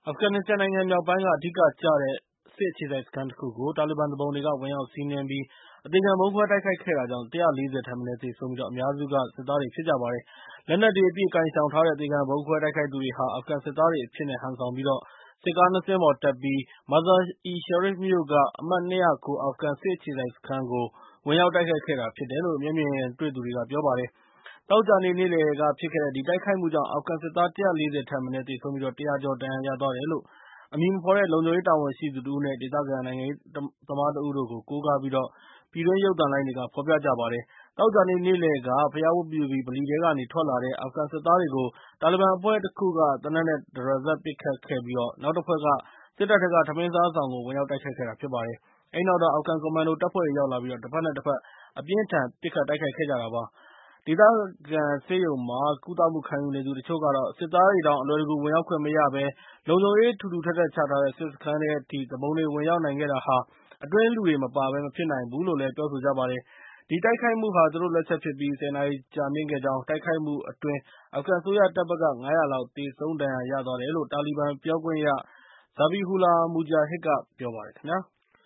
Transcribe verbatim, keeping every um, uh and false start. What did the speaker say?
အာဖဂန်နစ္စတန်နိုင်ငံမြောက်ပိုင်းက အဓိကကျတဲ့ စစ်အခြေစိုက်စခန်းတခုကို တာလီဘန်သူပုန်တွေက ဝင်ရောက်စီးနင်းပြီး အသေခံဗုံးခွဲတိုက်ခိုက်ခဲ့တာကြောင့် ၁၄၀ ထက်မနည်းသေဆုံးပြီး အများစုက စစ်သားတွေဖြစ်ကြပါတယ်။ လက်နက်တွေအပြည့်ကိုင်ဆောင်ထားတဲ့ အသေခံဗုံးခွဲတိုက်ခိုက်သူတွေဟာ အာဖဂန်စစ်သားတွေအဖြစ်နဲ့ ဟန်ဆောင်ပြီး စစ်ကား ၂ စင်းပေါ်တက်ပြီး Mazar-i-Sharif မြို့က အမှတ် ၂၀၉ အာဖဂန်စစ်အခြေစိုက်စခန်းကို ဝင်ရောက်တိုက်ခိုက်ခဲ့တာဖြစ်တယ်လို့ မျက်မြင်တွေ့သူတွေက ပြောပါတယ်။ သောကြာနေ့ နေ့လယ်ကဖြစ်ခဲ့တဲ့ ဒီတိုက်ခိုက်မှုကြောင့် အာဖဂန်စစ်သား ၁၄၀ ထက်မနည်းသေဆုံးပြီး ၁၀၀ ကျော် ဒဏ်ရာရသွားတယ်လို့ အမည်မဖော်တဲ့ လုံခြုံရေးတာဝန်ရှိသူတဦးနဲ့ ဒေသခံနိုင်ငံရေးသမားတဦးတို့ကို ကိုးကားပြီး ပြည်တွင်းရုပ်သံလိုင်းတွေက ဖော်ပြကြပါတယ်။ သောကြာနေ့ နေ့လယ်က ဘုရားဝတ်ပြုပြီး ဗလီထဲကနေ ထွက်လာတဲ့ အာဖဂန်စစ်သားတွေကို တာလီဘန်အဖွဲ့တခုက သေနတ်နဲ့ တရစပ်ပစ်ခတ်ခဲ့ပြီး နောက်တဖွဲ့က စစ်တပ်ထဲက ထမင်းစားဆောင်ကို ဝင်ရောက်တိုက်ခိုက်ခဲ့တာဖြစ်ပါတယ်။ အဲဒီနောက်တော့ အာဖဂန်ကွန်မန်ဒိုတပ်ဖွဲ့တွေ ရောက်လာပြီး တဘက်နဲ့ တဘက် အပြင်းအထန် ပစ်ခတ်တိုက်ခိုက်ခဲ့ကြတာပါ။ ဒေသခံဆေးရုံမှာ ကုသမှုခံယူနေသူတချို့ကတော့ စစ်သားတွေတောင် အလွယ်တကူ ဝင်ရောက်ခွင့်မရဘဲ လုံခြုံရေး ထူထူထပ်ထပ်ချထားတဲ့ စစ်စခန်းထဲအထိ သူပုန်တွေ ဝင်ရောက်နိုင်ခဲ့တာဟာ အတွင်းလူတွေမပါဘဲ မဖြစ်နိုင်ဘူးလို့ ပြောဆိုကြပါတယ်။ ဒီတိုက်ခိုက်မှုဟာ သူတို့လက်ချက်ဖြစ်ပြီး ၁၀ နာရီကြာမြင့်ခဲ့ကြောင်း၊ တိုက်ခိုက်မှုအတွင်း အာဖဂန်အစိုးရတပ်ဘက်က ၅၀၀ လောက် သေဆုံးဒဏ်ရာရသွားတယ်လို့ တာလီဘန်ပြောခွင့်ရ Zabihullah Mujahid က ပြောပါတယ်ခင်ဗျာ။